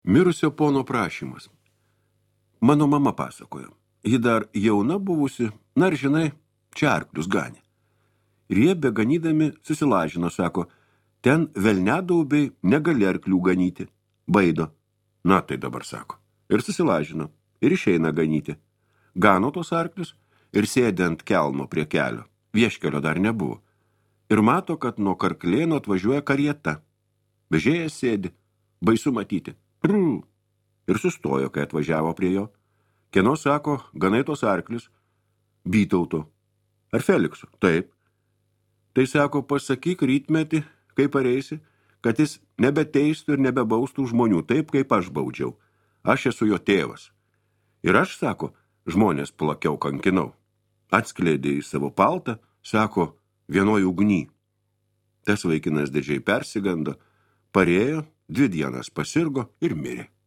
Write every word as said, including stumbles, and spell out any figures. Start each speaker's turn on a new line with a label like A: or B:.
A: Mirusio pono prašymas. Mano mama pasakojo. Ji dar jauna buvusi, na ir žinai, čia arklius ganė. Ir jie beganydami susilažino, sako, ten velnedaubiai negali arklių ganyti. Baido. Na tai dabar sako. Ir susilažino. Ir išeina ganyti. Gano tos arklius ir sėdė ant kelmo prie kelio. Vieškelio dar nebuvo. Ir mato, kad nuo Karklėno atvažiuoja karieta. Vežėjas sėdi. Baisu matyti. Prū. Ir sustojo, kai atvažiavo prie jo. Kieno sako, ganai tos arklius? Bytauto. Ar Felikso? Taip. Tai sako, pasakyk rytmetį, kai pareisi, kad jis nebeteistų ir nebebaustų žmonių, taip kaip aš baudžiau. Aš esu jo tėvas. Ir aš, sako, žmonės plakiau kankinau. Atskleidė į savo paltą, sako, vienoj ugny. Tas vaikinas didžiai persigando, parėjo, dvi dienas pasirgo ir mirė.